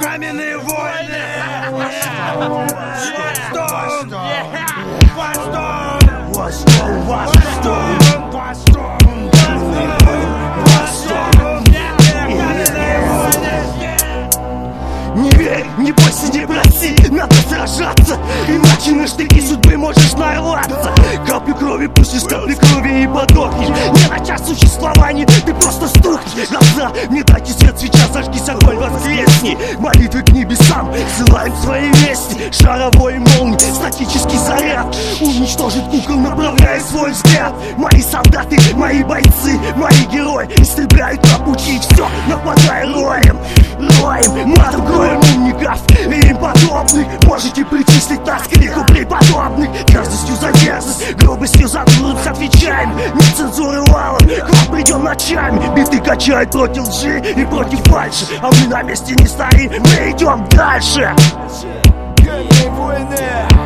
каменные войны. Не верь, не бойся, не проси, надо сражаться, иначе на штыки судьбы можешь нарваться. Капли крови, пусть из капли крови и подохнешь. Не начав существование, ты просто стухнешь. Глаза, не дайте свет, свеча, зажгись, огонь воскресни. Молитвы к небесам, ссылаем свои вести. Шаровой молнии, статический заряд уничтожит кукол, направляя свой взгляд. Мои солдаты, мои бойцы, мои герои истребляют, обучить все, нападая роем. Матом кроем умников и им подобных. Можете причислить нас к лику преподобных. Дерзостью за дерзость, грубостью за грубость отвечаем. Нет цензуры валом, к вам придем ночами. Биты качают против лжи и против фальши, а мы на месте не стоим, мы идем дальше. Каменные войны,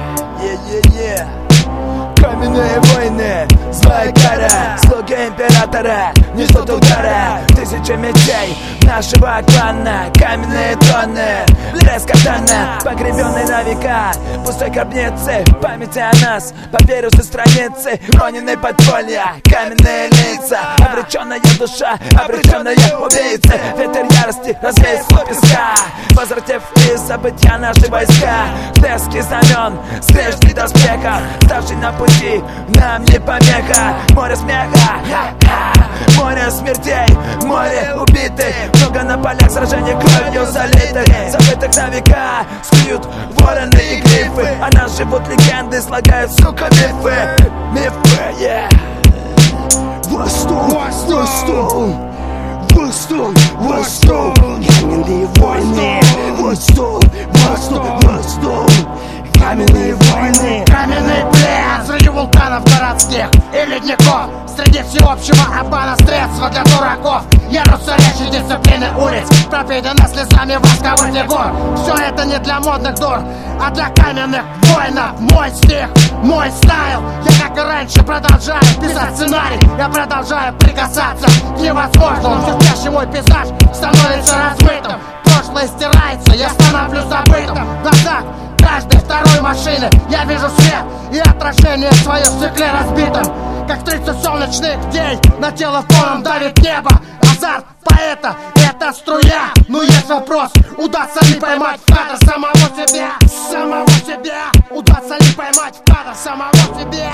каменные войны, злая кара, слуги императора, не ждут удара. Тысячи мечей нашего клана, каменные тонны, блеск катана, погребенный на века, пустой гробницы, памяти о нас, папирус и страницы, роненые подполья, каменные лица, обреченная душа, обреченная убийца. Ветер ярости развеет слой песка, возвратив из забытья наши войска. Блески знамен, скрежет доспеха, ставший на пути, нам не помеха. Море смеха, море смертей, море убитых, много на полях сражений кровью залитых, забытых на века скуют вороны и грифы, а нас живут легенды, слагают, сука, мифы. Мифы, Восток, Восток, Восток, Восток, каменные войны. Восток, Восток, Восток, каменные войны. Каменный плен среди вулканов городских и ледников, среди всеобщего обмана средства для дураков. Ярусы речи, дисциплины улиц, пропитаны слезами восковых фигур. Все это не для модных дур, а для каменных воинов. Мой стих, мой стайл. Я, как и раньше, продолжаю писать сценарий. Я продолжаю прикасаться к невозможному. Все чаще мой пейзаж становится размытым. Прошлое стирается, я становлюсь забытым. В глазах каждой второй машины я вижу свет и отражение свое в стекле разбитом. Как 30 солнечных дней на тело фоном давит небо. Азарт поэта — это струя. Но есть вопрос, удастся ли поймать в кадр самого себя. Самого себя. Удастся ли поймать в кадр самого себя.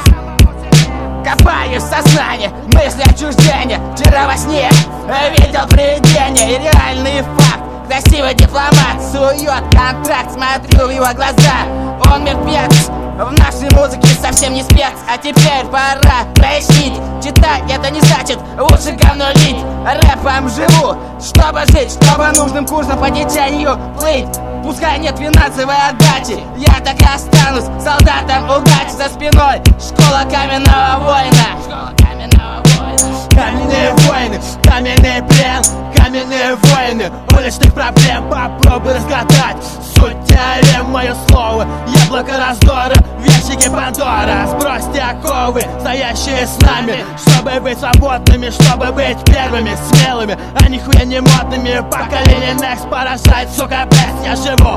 Копаюсь в сознании, мысли отчуждения. Вчера во сне видел привидение и реальный факт. Красивый дипломат сует контракт, смотрю в его глаза. Он мертвец, в нашей музыке совсем не спец. А теперь пора прояснить. Читать это не значит лучше говно лить. Рэпом живу, чтобы жить, чтобы нужным курсом по течению плыть. Пускай нет финансовой отдачи, я так и останусь солдатом удачи за спиной. Школа каменного воина. Школа каменного воина. Каменные войны, каменный плен, каменные войны уличных проблем. Попробуй разгадать суть теорем. Мое слово — яблоко раздора, в ящике Пандора. Сбросьте оковы, стоящие с нами, чтобы быть свободными, чтобы быть первыми, смелыми, а нихуя не модными. Поколение Next поражает, сука, бест. Я живу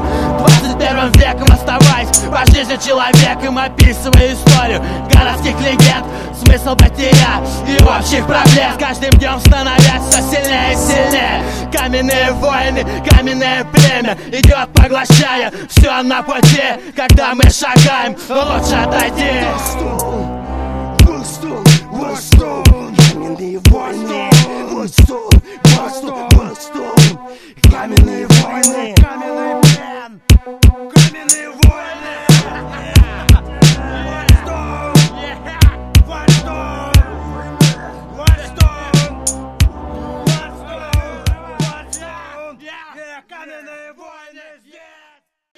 21 веком, оставаясь по жизни человеком, описывая историю городских легенд, смысл бытия и общих проблем. С каждым днем становясь все сильнее и сильнее. Каменные войны, каменное племя идет, поглощая все на пути. Когда мы шагаем, лучше отойти. Восток, Восток, каменные войны. Восток, Восток, Восток, каменные войны.